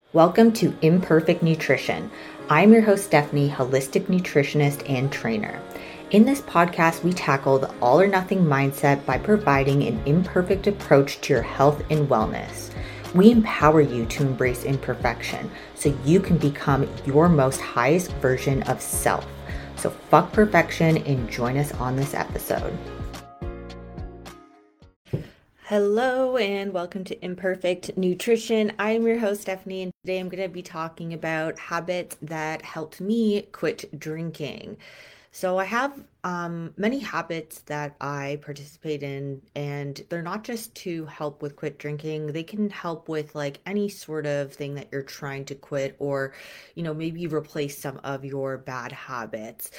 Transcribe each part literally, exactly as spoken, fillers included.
Welcome to Imperfect Nutrition. I'm your host, Stephanie, holistic nutritionist and trainer. In this podcast, we tackle the all or nothing mindset by providing an imperfect approach to your health and wellness. We empower you to embrace imperfection so you can become your most highest version of self. So fuck perfection and join us on this episode. Hello and welcome to Imperfect Nutrition. I am your host, Stephanie, and today I'm going to be talking about habits that helped me quit drinking. So I have um, many habits that I participate in, and they're not just to help with quit drinking. They can help with like any sort of thing that you're trying to quit, or, you know, maybe replace some of your bad habits.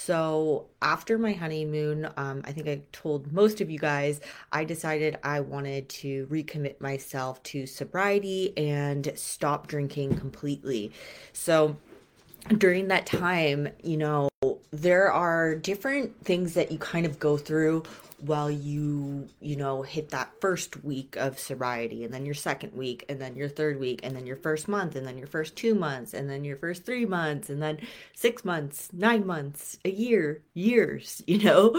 So after my honeymoon, um, I think I told most of you guys, I decided I wanted to recommit myself to sobriety and stop drinking completely. So during that time, you know, there are different things that you kind of go through while you, you know, hit that first week of sobriety, and then your second week, and then your third week, and then your first month, and then your first two months, and then your first three months, and then six months, nine months, a year, years, you know.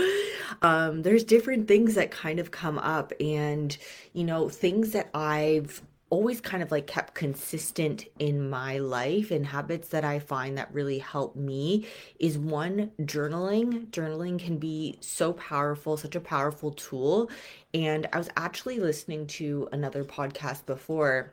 Um, there's different things that kind of come up, and, you know, things that I've always kind of like kept consistent in my life, and habits that I find that really help me is one, journaling. Journaling can be so powerful, such a powerful tool. And I was actually listening to another podcast before,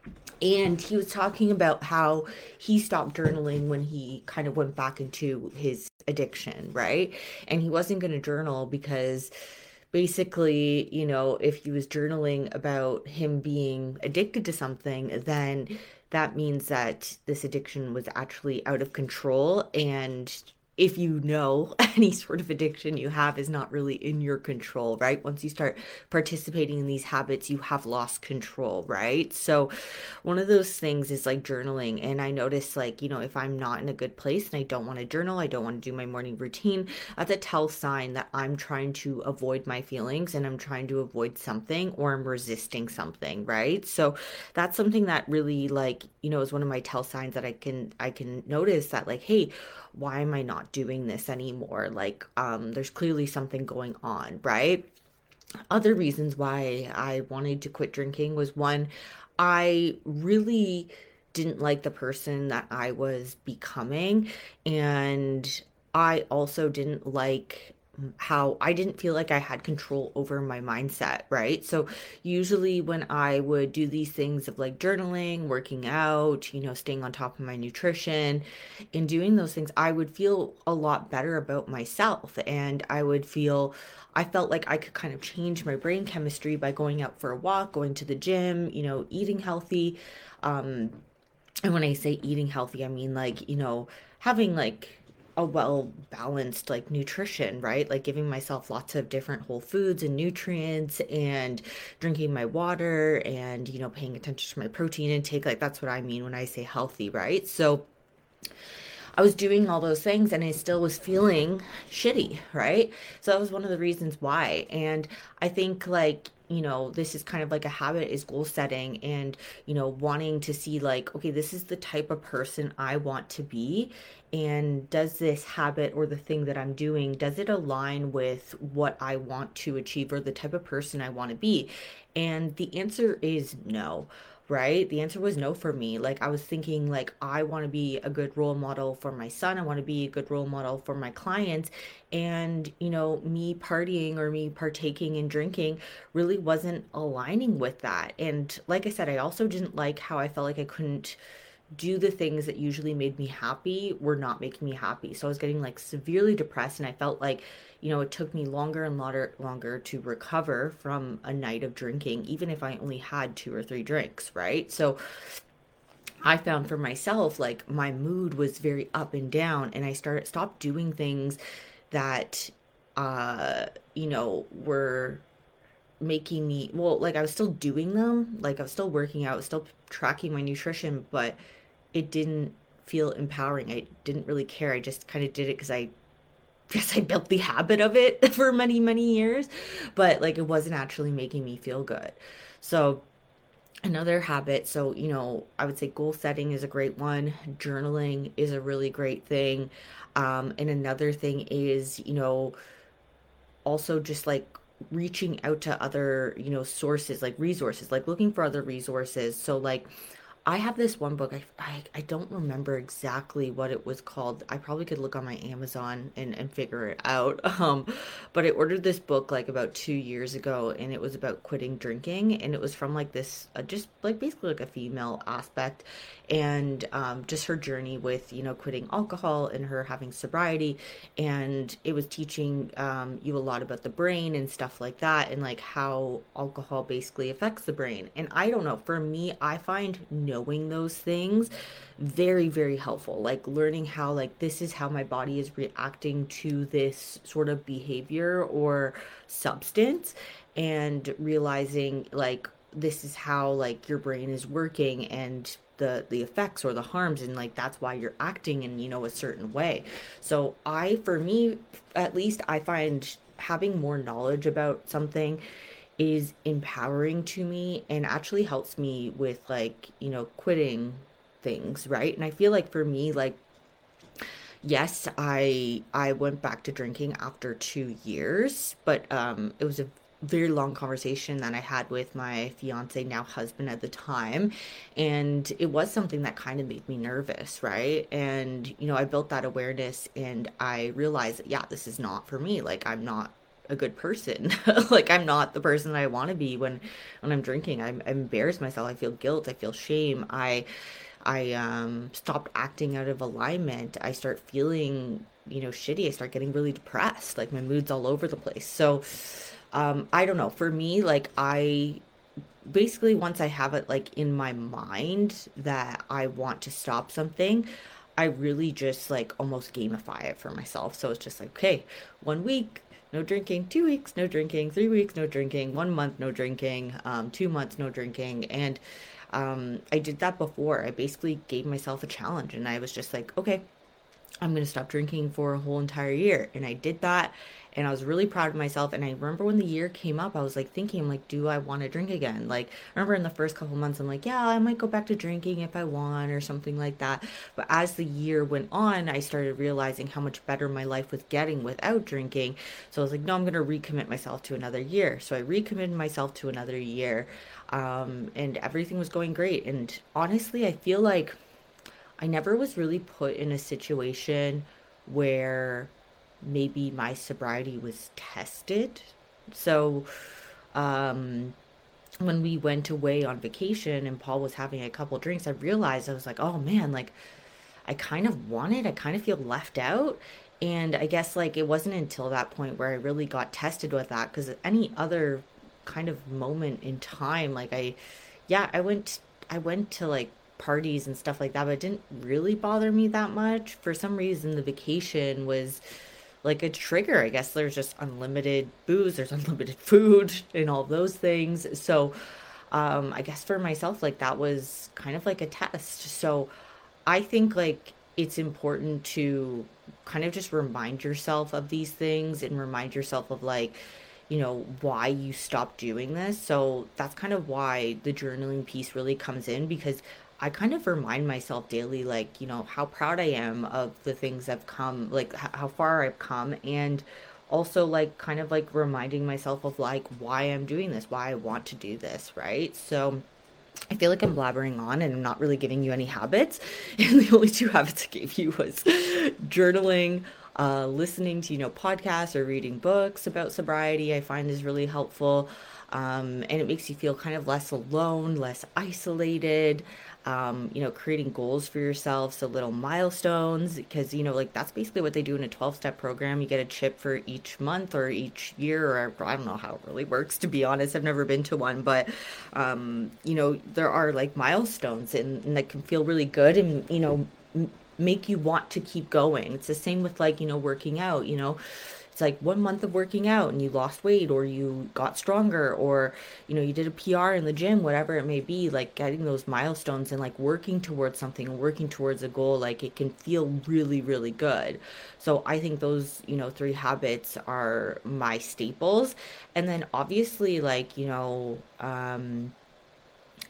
and he was talking about how he stopped journaling when he kind of went back into his addiction, right? And he wasn't going to journal because basically, you know, if he was journaling about him being addicted to something, then that means that this addiction was actually out of control. And if you know, any sort of addiction you have is not really in your control, right? Once you start participating in these habits, you have lost control, right? So one of those things is like journaling. And I notice, like, you know, if I'm not in a good place and I don't want to journal, I don't want to do my morning routine, that's a tell sign that I'm trying to avoid my feelings, and I'm trying to avoid something, or I'm resisting something, right? So that's something that really, like, you know, is one of my tell signs that I can I can notice that, like, hey, why am I not doing this anymore? Like, um, there's clearly something going on, right? Other reasons why I wanted to quit drinking was, one, I really didn't like the person that I was becoming. And I also didn't like how I didn't feel like I had control over my mindset, right? So usually when I would do these things of like journaling, working out, you know, staying on top of my nutrition, in doing those things, I would feel a lot better about myself. And I would feel, I felt like I could kind of change my brain chemistry by going out for a walk, going to the gym, you know, eating healthy. Um, and when I say eating healthy, I mean like, you know, having like a well balanced like nutrition, right? Like giving myself lots of different whole foods and nutrients, and drinking my water, and, you know, paying attention to my protein intake. Like, that's what I mean when I say healthy, right? So I was doing all those things and I still was feeling shitty, right? So that was one of the reasons why. And I think, like, you know, this is kind of like a habit, is goal setting, and, you know, wanting to see like, okay, this is the type of person I want to be. And does this habit or the thing that I'm doing, does it align with what I want to achieve, or the type of person I want to be? And the answer is no, right? The answer was no for me. Like, I was thinking, like, I want to be a good role model for my son. I want to be a good role model for my clients. And, you know, me partying or me partaking in drinking really wasn't aligning with that. And like I said, I also didn't like how I felt like I couldn't do the things that usually made me happy were not making me happy. So I was getting like severely depressed, and I felt like, you know, it took me longer and longer longer to recover from a night of drinking, even if I only had two or three drinks, right? So I found for myself, like, my mood was very up and down, and I started stopped doing things that uh you know were making me, well, like, I was still doing them, like I was still working out, I was still tracking my nutrition, but it didn't feel empowering. I didn't really care. I just kind of did it because I guess I built the habit of it for many, many years, but like, it wasn't actually making me feel good. So Another habit, so, you know, I would say goal setting is a great one. Journaling is a really great thing. Um, and another thing is, you know, also just like reaching out to other, you know, sources, like resources, like looking for other resources. So like I have this one book. I, I I don't remember exactly what it was called. I probably could look on my Amazon and and figure it out. Um, but I ordered this book like about two years ago, and it was about quitting drinking, and it was from like this, uh, just like basically like a female aspect, and um, just her journey with you know quitting alcohol and her having sobriety, and it was teaching um, you a lot about the brain and stuff like that, and like how alcohol basically affects the brain. And I don't know, for me, I find knowing those things very, very helpful. Like learning how, like, this is how my body is reacting to this sort of behavior or substance, and realizing, like, this is how like your brain is working, and the the effects or the harms, and like that's why you're acting in you know a certain way. So I, for me at least, I find having more knowledge about something is empowering to me and actually helps me with like you know quitting things, right? And I feel like for me, like, yes, i i went back to drinking after two years, but um it was a very long conversation that I had with my fiance, now husband at the time, and it was something that kind of made me nervous, right? And you know I built that awareness, and I realized that, yeah, this is not for me. Like, I'm not a good person. Like, I'm not the person that I want to be when when I'm drinking. I, I embarrass myself. I feel guilt. I feel shame. I I um stopped acting out of alignment. I start feeling, you know, shitty. I start getting really depressed. Like, my mood's all over the place. So, um, I don't know. For me, like, I basically, once I have it like in my mind that I want to stop something, I really just like almost gamify it for myself. So it's just like, okay, one week, no drinking, two weeks, no drinking, three weeks, no drinking, one month, no drinking, um, two months, no drinking. And um, I did that before. I basically gave myself a challenge, and I was just like, okay, I'm going to stop drinking for a whole entire year. And I did that. And I was really proud of myself. And I remember when the year came up, I was like thinking, I'm like, do I want to drink again? Like, I remember in the first couple months, I'm like, yeah, I might go back to drinking if I want or something like that. But as the year went on, I started realizing how much better my life was getting without drinking. So I was like, no, I'm going to recommit myself to another year. So I recommitted myself to another year. Um, and everything was going great. And honestly, I feel like I never was really put in a situation where maybe my sobriety was tested. So, um, when we went away on vacation and Paul was having a couple drinks, I realized, I was like, oh man, like, I kind of want it. I kind of feel left out. And I guess like it wasn't until that point where I really got tested with that, because any other kind of moment in time, like I, yeah, I went, I went to like parties and stuff like that, but it didn't really bother me that much. For some reason, the vacation was like a trigger. I guess there's just unlimited booze, there's unlimited food, and all those things. So, um, I guess for myself, like that was kind of like a test. So, I think like it's important to kind of just remind yourself of these things, and remind yourself of like, you know, why you stopped doing this. So that's kind of why the journaling piece really comes in, because I kind of remind myself daily, like, you know, how proud I am of the things I've come, like h- how far I've come. And also like kind of like reminding myself of like why I'm doing this, why I want to do this, right? So, I feel like I'm blabbering on and I'm not really giving you any habits. And the only two habits I gave you was journaling, uh, listening to, you know, podcasts or reading books about sobriety, I find is really helpful. Um, and it makes you feel kind of less alone, less isolated. Um, you know, creating goals for yourself, so little milestones, because, you know, like that's basically what they do in a twelve step program. You get a chip for each month or each year, or I don't know how it really works, to be honest. I've never been to one, but um, you know, there are like milestones, and, and that can feel really good, and, you know, m- make you want to keep going. It's the same with like, you know, working out, you know, it's like one month of working out and you lost weight, or you got stronger, or, you know, you did a P R in the gym, whatever it may be, like getting those milestones and like working towards something, working towards a goal, like it can feel really, really good. So I think those, you know, three habits are my staples. And then obviously, like, you know, um,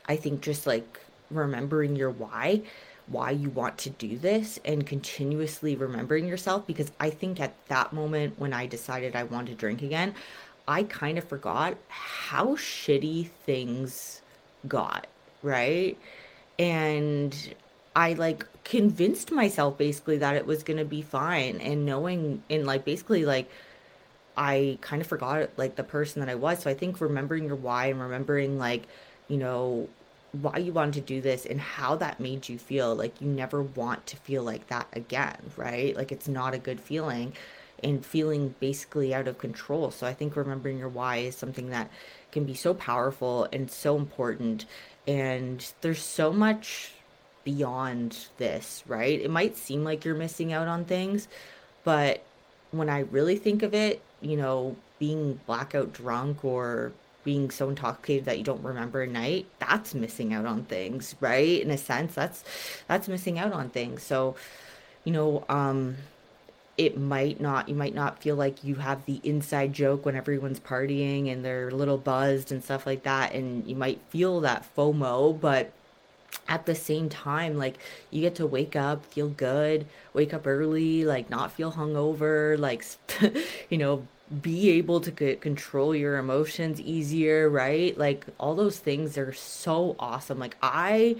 I think just like remembering your why, why you want to do this and continuously remembering yourself, because I think at that moment when I decided I wanted to drink again, I kind of forgot how shitty things got, right? And I like convinced myself basically that it was going to be fine, and knowing and like basically like I kind of forgot like the person that I was. So I think remembering your why and remembering like, you know, why you wanted to do this and how that made you feel, like you never want to feel like that again, right? Like it's not a good feeling and feeling basically out of control. So I think remembering your why is something that can be so powerful and so important. And there's so much beyond this, right? It might seem like you're missing out on things, but when I really think of it, you know, being blackout drunk or being so intoxicated that you don't remember a night, that's missing out on things, right? In a sense, that's that's missing out on things. So, you know, um, it might not, you might not feel like you have the inside joke when everyone's partying and they're a little buzzed and stuff like that, and you might feel that FOMO, but at the same time, like you get to wake up, feel good, wake up early, like not feel hungover, like you know, be able to c- control your emotions easier, right? Like all those things are so awesome. Like I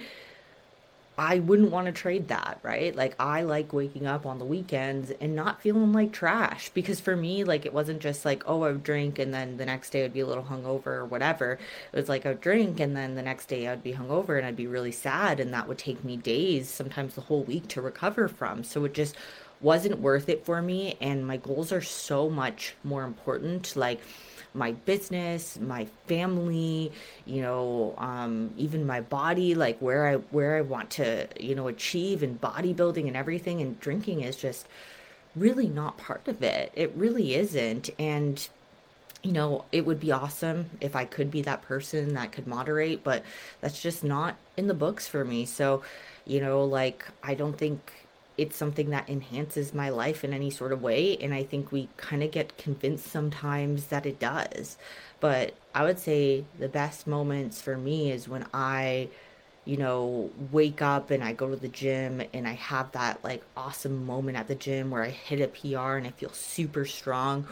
I wouldn't want to trade that, right? Like I like waking up on the weekends and not feeling like trash, because for me, like it wasn't just like, oh, I would drink and then the next day I'd be a little hungover or whatever. It was like I would drink and then the next day I'd be hungover and I'd be really sad, and that would take me days, sometimes the whole week to recover from. So it just wasn't worth it for me, and my goals are so much more important. Like my business, my family, you know, um, even my body, like where I where I want to, you know, achieve in bodybuilding and everything. And drinking is just really not part of it. It really isn't. And you know, it would be awesome if I could be that person that could moderate, but that's just not in the books for me. So, you know, like I don't think it's something that enhances my life in any sort of way. And I think we kind of get convinced sometimes that it does. But I would say the best moments for me is when I, you know, wake up and I go to the gym and I have that like awesome moment at the gym where I hit a P R and I feel super strong.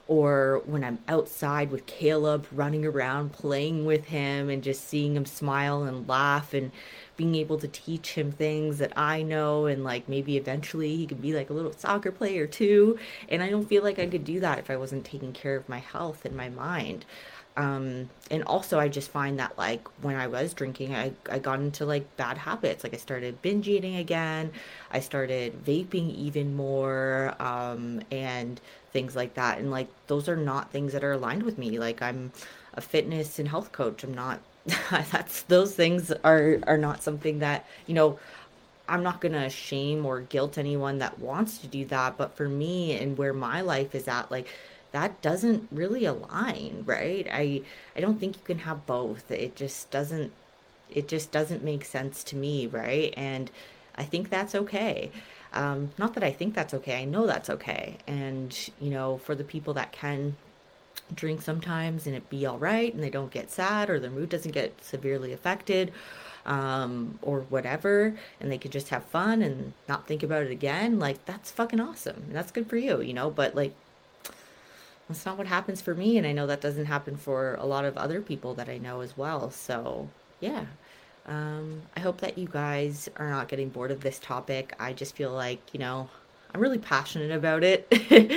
Or when I'm outside with Caleb, running around, playing with him, and just seeing him smile and laugh, and being able to teach him things that I know, and like maybe eventually he could be like a little soccer player too. And I don't feel like I could do that if I wasn't taking care of my health and my mind. Um, and also I just find that like when I was drinking, I, I got into like bad habits. Like I started binge eating again. I started vaping even more, um, and things like that. And like those are not things that are aligned with me. Like I'm a fitness and health coach. I'm not that's those things are are not something that, you know, I'm not gonna shame or guilt anyone that wants to do that, but for me and where my life is at, like that doesn't really align, right? I I don't think you can have both. It just doesn't it just doesn't make sense to me, right? And I think that's okay. Um, not that I think that's okay, I know that's okay. And, you know, for the people that can drink sometimes and it be all right and they don't get sad or their mood doesn't get severely affected, um, or whatever, and they could just have fun and not think about it again, like that's fucking awesome. And that's good for you, you know, but like that's not what happens for me. And I know that doesn't happen for a lot of other people that I know as well. So, yeah. Um, I hope that you guys are not getting bored of this topic. I just feel like, you know, I'm really passionate about it.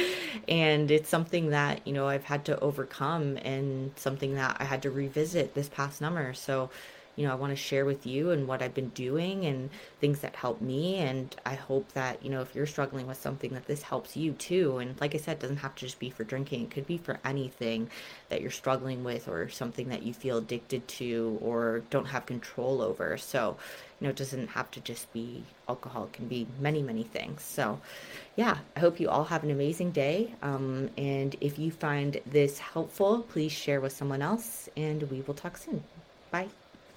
And it's something that, you know, I've had to overcome and something that I had to revisit this past summer. So, you know, I want to share with you and what I've been doing and things that help me. And I hope that, you know, if you're struggling with something, that this helps you too. And like I said, it doesn't have to just be for drinking. It could be for anything that you're struggling with or something that you feel addicted to or don't have control over. So, you know, it doesn't have to just be alcohol. It can be many, many things. So, yeah, I hope you all have an amazing day. Um, and if you find this helpful, please share with someone else, and we will talk soon. Bye.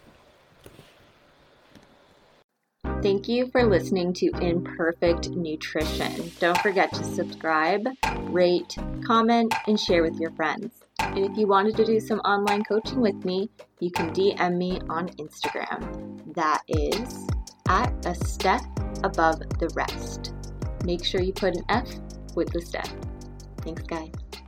Thank you for listening to Imperfect Nutrition. Don't forget to subscribe, rate, comment, and share with your friends. And if you wanted to do some online coaching with me, you can D M me on Instagram. That is at a step above the rest. Make sure you put an F with the step. Thanks, guys.